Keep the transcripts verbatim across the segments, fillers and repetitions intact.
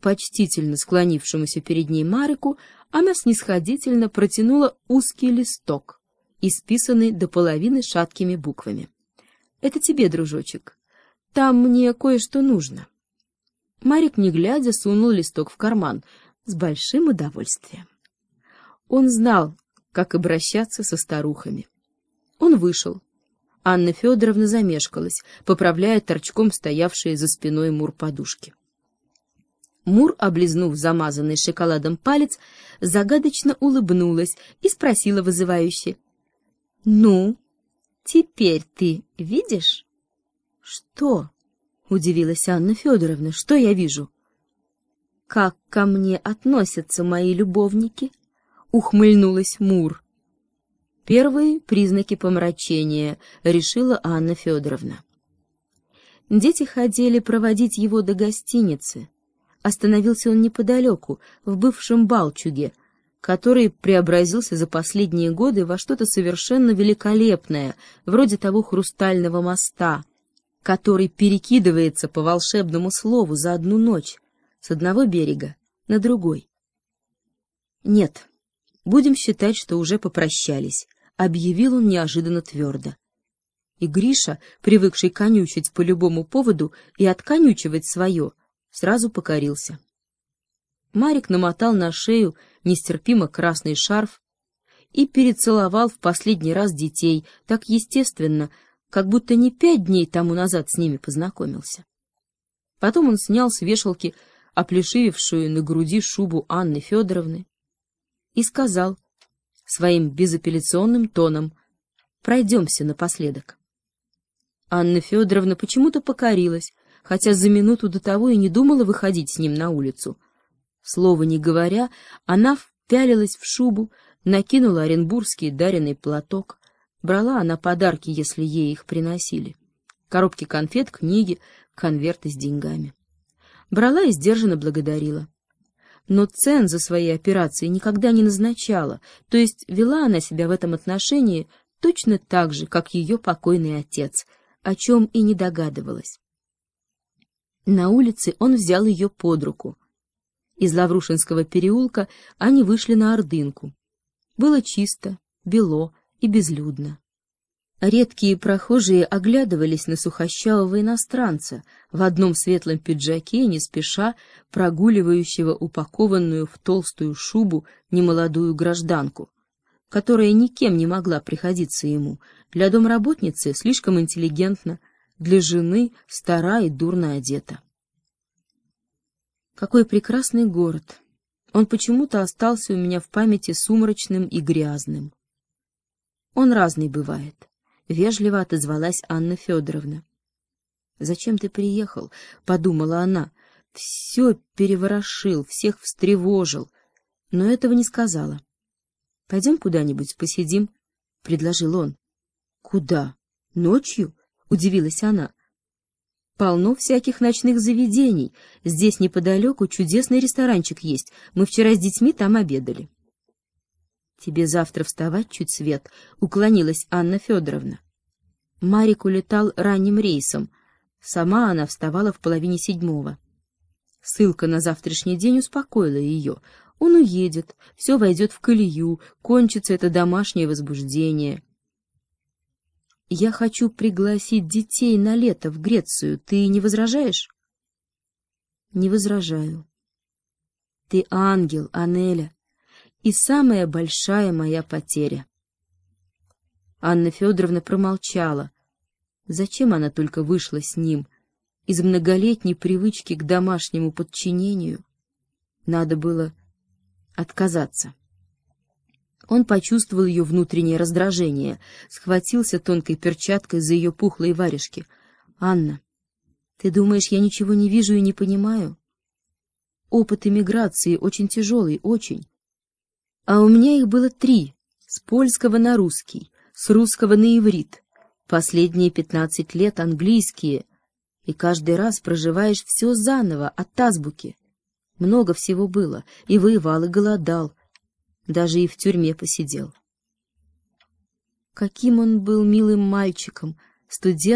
почтительно склонившемуся перед ней Марику, она снисходительно протянула узкий листок, исписанный до половины шаткими буквами. «Это тебе, дружочек. Там мне кое-что нужно». Марик, не глядя, сунул листок в карман с большим удовольствием. Он знал, как обращаться со старухами. Он вышел. Анна Федоровна замешкалась, поправляя торчком стоявшие за спиной Мур подушки. Мур, облизнув замазанный шоколадом палец, загадочно улыбнулась и спросила вызывающе: «Ну, теперь ты видишь?» «Что?» — удивилась Анна Федоровна. «Что я вижу?» «Как ко мне относятся мои любовники?» — ухмыльнулась Мур. Первые признаки помрачения, решила Анна Федоровна. Дети хотели проводить его до гостиницы. Остановился он неподалеку, в бывшем Балчуге, который преобразился за последние годы во что-то совершенно великолепное, вроде того хрустального моста, который перекидывается по волшебному слову за одну ночь с одного берега на другой. «Нет, будем считать, что уже попрощались», — объявил он неожиданно твердо. И Гриша, привыкший конючить по любому поводу и отконючивать свое, сразу покорился. Марик намотал на шею нестерпимо красный шарф и перецеловал в последний раз детей так естественно, как будто не пять дней тому назад с ними познакомился. Потом он снял с вешалки оплешивевшую на груди шубу Анны Федоровны и сказал своим безапелляционным тоном: «Пройдемся напоследок». Анна Федоровна почему-то покорилась, хотя за минуту до того и не думала выходить с ним на улицу. Слова не говоря, она впялилась в шубу, накинула оренбургский дареный платок. Брала она подарки, если ей их приносили: коробки конфет, книги, конверты с деньгами. Брала и сдержанно благодарила. Но цен за свои операции никогда не назначала, то есть вела она себя в этом отношении точно так же, как ее покойный отец, о чем и не догадывалась. На улице он взял ее под руку. Из Лаврушинского переулка они вышли на Ордынку. Было чисто, бело и безлюдно. Редкие прохожие оглядывались на сухощавого иностранца в одном светлом пиджаке, не спеша прогуливающего упакованную в толстую шубу немолодую гражданку, которая никем не могла приходиться ему, для домработницы слишком интеллигентна, для жены стара и дурно одета. Какой прекрасный город! Он почему-то остался у меня в памяти сумрачным и грязным. Он разный бывает. — вежливо отозвалась Анна Федоровна. «Зачем ты приехал?» — подумала она. «Все переворошил, всех встревожил, но этого не сказала». «Пойдем куда-нибудь посидим», — предложил он. «Куда? Ночью?» — удивилась она. «Полно всяких ночных заведений. Здесь неподалеку чудесный ресторанчик есть. Мы вчера с детьми там обедали». «Тебе завтра вставать чуть свет», — уклонилась Анна Федоровна. Марик улетал ранним рейсом. Сама она вставала в половине седьмого. Ссылка на завтрашний день успокоила ее. Он уедет, все войдет в колею, кончится это домашнее возбуждение. «Я хочу пригласить детей на лето в Грецию. Ты не возражаешь?» «Не возражаю. Ты ангел, Анеля, и самая большая моя потеря». Анна Федоровна промолчала. Зачем она только вышла с ним? Из многолетней привычки к домашнему подчинению. Надо было отказаться. Он почувствовал ее внутреннее раздражение, схватился тонкой перчаткой за ее пухлые варежки. «Анна, ты думаешь, я ничего не вижу и не понимаю? Опыт эмиграции очень тяжелый, очень. А у меня их было три, с польского на русский, с русского на иврит, последние пятнадцать лет английские, и каждый раз проживаешь все заново, от азбуки. Много всего было, и воевал, и голодал, даже и в тюрьме посидел. Каким он был милым мальчиком,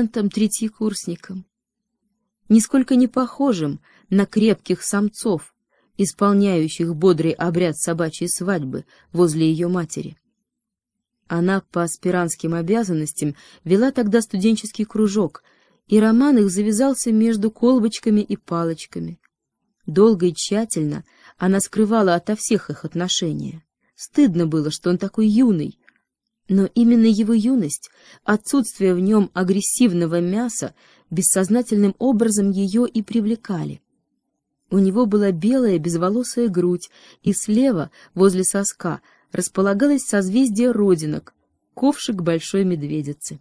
студентом-третьекурсником, нисколько не похожим на крепких самцов, исполняющих бодрый обряд собачьей свадьбы возле ее матери. Она по аспирантским обязанностям вела тогда студенческий кружок, и роман их завязался между колбочками и палочками. Долго и тщательно она скрывала ото всех их отношения. Стыдно было, что он такой юный. Но именно его юность, отсутствие в нем агрессивного мяса, бессознательным образом ее и привлекали. У него была белая безволосая грудь, и слева, возле соска, располагалось созвездие родинок, ковшик большой медведицы.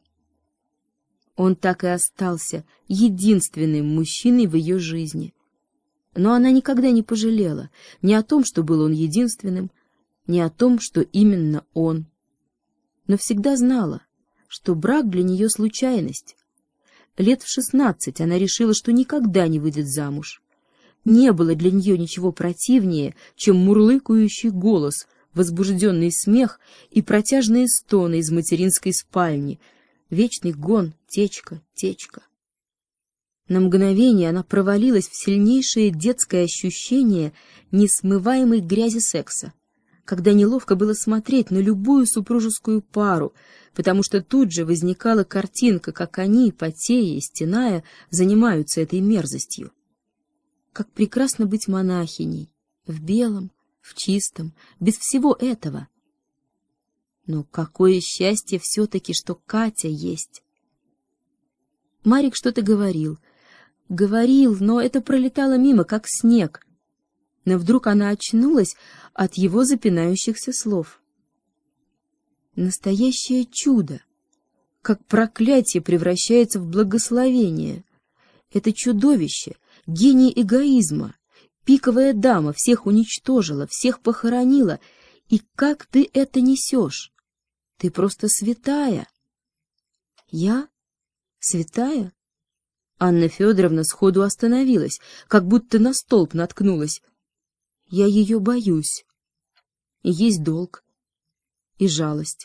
Он так и остался единственным мужчиной в ее жизни. Но она никогда не пожалела ни о том, что был он единственным, ни о том, что именно он. Но всегда знала, что брак для нее случайность. Лет в шестнадцать она решила, что никогда не выйдет замуж. Не было для нее ничего противнее, чем мурлыкающий голос, возбужденный смех и протяжные стоны из материнской спальни, вечный гон, течка, течка. На мгновение она провалилась в сильнейшее детское ощущение несмываемой грязи секса, когда неловко было смотреть на любую супружескую пару, потому что тут же возникала картинка, как они, потея и стеная, занимаются этой мерзостью. Как прекрасно быть монахиней, в белом, в чистом, без всего этого. Но какое счастье все-таки, что Катя есть. Марик что-то говорил, говорил, но это пролетало мимо, как снег. Но вдруг она очнулась от его запинающихся слов. Настоящее чудо, как проклятие превращается в благословение. Это чудовище, гений эгоизма, пиковая дама, всех уничтожила, всех похоронила. И как ты это несешь? Ты просто святая. Я? Святая? Анна Федоровна сходу остановилась, как будто на столб наткнулась. Я ее боюсь. И есть долг, и жалость.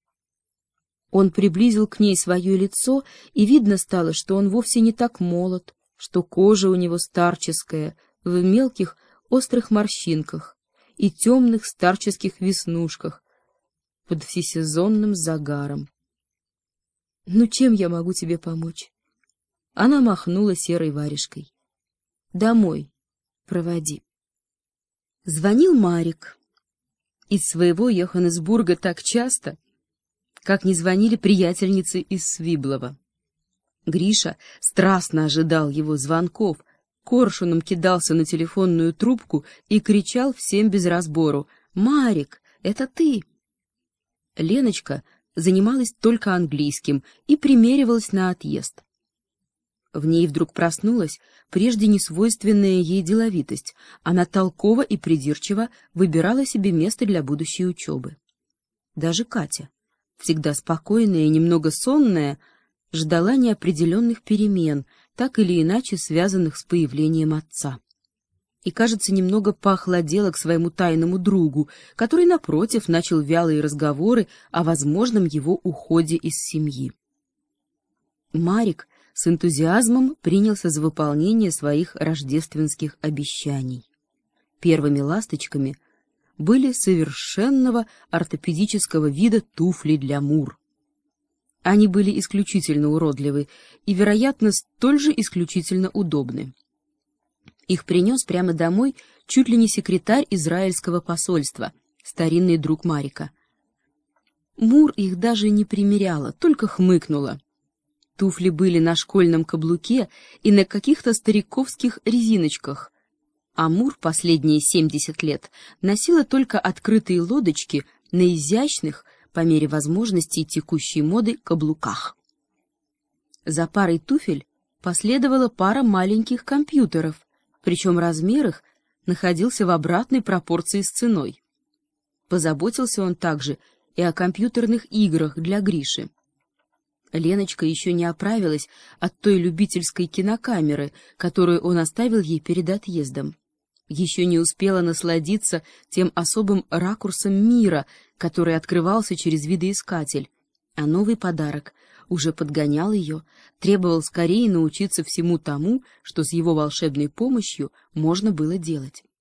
Он приблизил к ней свое лицо, и видно стало, что он вовсе не так молод, что кожа у него старческая, в мелких острых морщинках и темных старческих веснушках под всесезонным загаром. «Ну, чем я могу тебе помочь?» Она махнула серой варежкой. «Домой проводи». Звонил Марик. Из своего Йоханнесбурга так часто, как не звонили приятельницы из Свиблова. Гриша страстно ожидал его звонков, коршуном кидался на телефонную трубку и кричал всем без разбору: «Марик, это ты!» Леночка занималась только английским и примеривалась на отъезд. В ней вдруг проснулась прежде несвойственная ей деловитость. Она толково и придирчиво выбирала себе место для будущей учебы. Даже Катя, всегда спокойная и немного сонная, ждала неопределенных перемен, так или иначе связанных с появлением отца. И, кажется, немного поохладела к своему тайному другу, который, напротив, начал вялые разговоры о возможном его уходе из семьи. Марик с энтузиазмом принялся за выполнение своих рождественских обещаний. Первыми ласточками были совершенного ортопедического вида туфли для Мур. Они были исключительно уродливы и, вероятно, столь же исключительно удобны. Их принес прямо домой чуть ли не секретарь израильского посольства, старинный друг Марика. Мур их даже не примеряла, только хмыкнула. Туфли были на школьном каблуке и на каких-то стариковских резиночках, а Мур последние семьдесят лет носила только открытые лодочки на изящных, по мере возможностей текущей моды, каблуках. За парой туфель последовала пара маленьких компьютеров, причем размер их находился в обратной пропорции с ценой. Позаботился он также и о компьютерных играх для Гриши. Леночка еще не оправилась от той любительской кинокамеры, которую он оставил ей перед отъездом. Еще не успела насладиться тем особым ракурсом мира, который открывался через видоискатель, а новый подарок уже подгонял ее, требовал скорее научиться всему тому, что с его волшебной помощью можно было делать.